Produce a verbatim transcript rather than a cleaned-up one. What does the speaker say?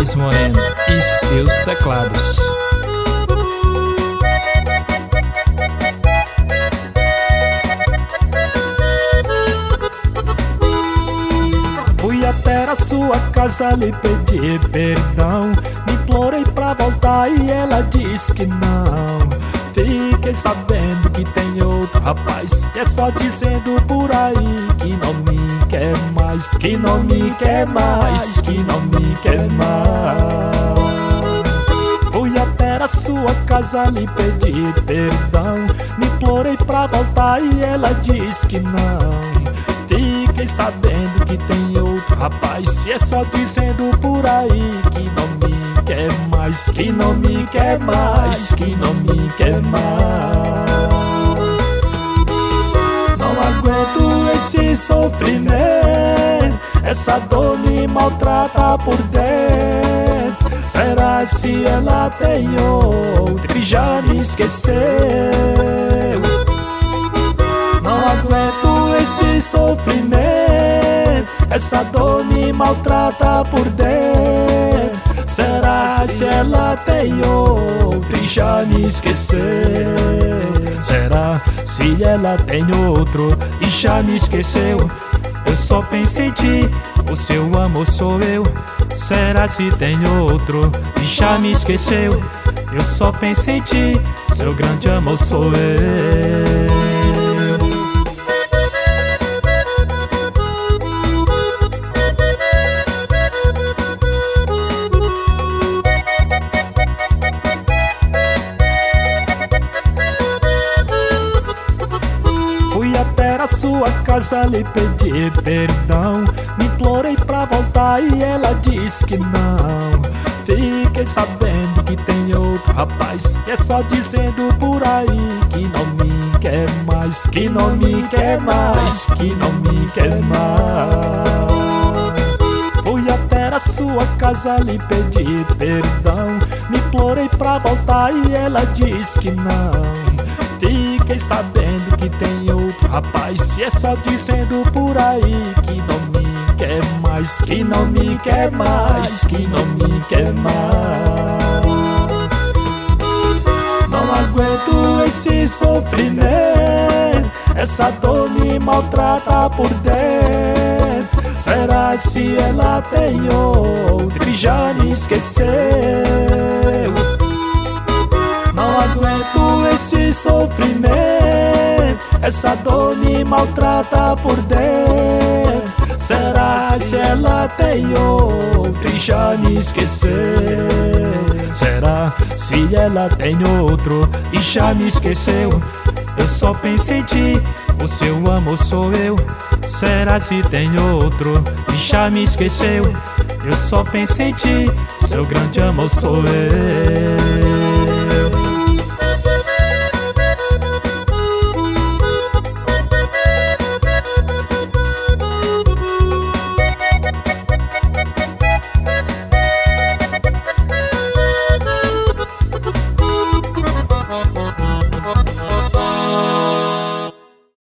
Charles Moreno e seus teclados. Fui até a sua casa lhe pedir perdão, me implorei pra voltar e ela disse que não. Fiquei sabendo que tem outro rapaz, e é só dizendo por aí que não me quer mais, que não me quer mais, que não me quer mais. Fui até a sua casa lhe pedir perdão, me implorei pra voltar e ela disse que não. Fiquei sabendo que tem outro rapaz, e é só dizendo por aí que não me quer mais, que não me quer mais, que não me quer mais. Não aguento esse sofrimento, essa dor me maltrata por dentro. Será se ela tem outro e já me esqueceu? Não aguento esse sofrimento, essa dor me maltrata por dentro. Será se ela tem outro e já me esqueceu? Será se ela tem outro e já me esqueceu? Eu só penso em ti, o seu amor sou eu. Será se tem outro e já me esqueceu? Eu só penso em ti, seu grande amor sou eu. Fui até a sua casa lhe pedir perdão, me implorei pra voltar e ela disse que não. Fiquei sabendo que tem outro rapaz, e é só dizendo por aí que não me quer mais, que não me quer mais, que não me quer mais. Fui até a sua casa lhe pedir perdão, me implorei pra voltar e ela disse que não. Fiquei sabendo que tem outro rapaz, e é só dizendo por aí que não me quer mais, que não me quer mais, que não me quer mais. Não aguento esse sofrimento, essa dor me maltrata por dentro. Será se ela tem outro e já me esqueceu? Não aguento esse sofrimento, essa dor me maltrata por dentro. Será se ela tem outro e já me esqueceu? Será se ela tem outro e já me esqueceu? Eu só penso em ti, o seu amor sou eu. Será se tem outro e já me esqueceu? Eu só penso em ti, seu grande amor sou eu.